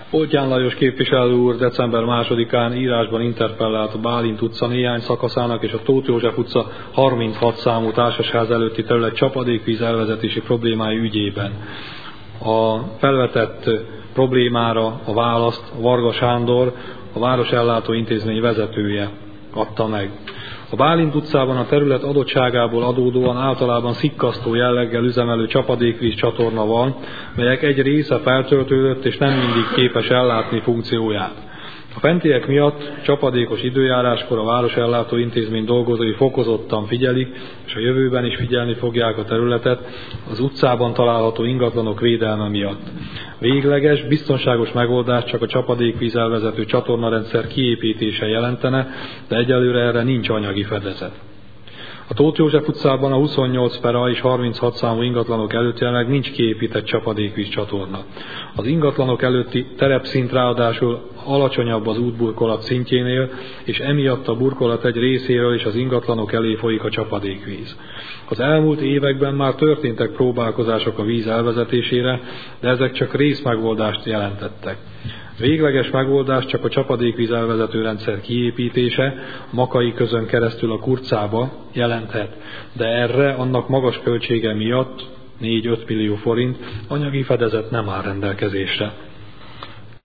Oltyán Lajos képviselő úr december 2-án írásban interpellált a Bálint utca néhány szakaszának és a Tóth József utca 36 számú társasház előtti terület csapadékvíz elvezetési problémái ügyében. A felvetett problémára a választ Varga Sándor, a Városellátó Intézmény vezetője adta meg. A Bálint utcában a terület adottságából adódóan általában szikkasztó jelleggel üzemelő csapadékvíz csatorna van, melyek egy része feltöltődött és nem mindig képes ellátni funkcióját. A fentiek miatt csapadékos időjáráskor a Városellátó Intézmény dolgozói fokozottan figyelik, és a jövőben is figyelni fogják a területet az utcában található ingatlanok védelme miatt. Végleges, biztonságos megoldást csak a csapadékvíz elvezető csatornarendszer kiépítése jelentene, de egyelőre erre nincs anyagi fedezet. A Tóth József utcában a 28/A és 36 számú ingatlanok előtt jelenleg nincs kiépített csapadékvíz csatorna. Az ingatlanok előtti terepszint ráadásul alacsonyabb az útburkolat szintjénél, és emiatt a burkolat egy részéről is az ingatlanok elé folyik a csapadékvíz. Az elmúlt években már történtek próbálkozások a víz elvezetésére, de ezek csak részmegoldást jelentettek. Végleges megoldás csak a csapadékvíz elvezető rendszer kiépítése, a Makai közön keresztül a Kurcába jelenthet, de erre annak magas költsége miatt 4-5 millió forint anyagi fedezet nem áll rendelkezésre.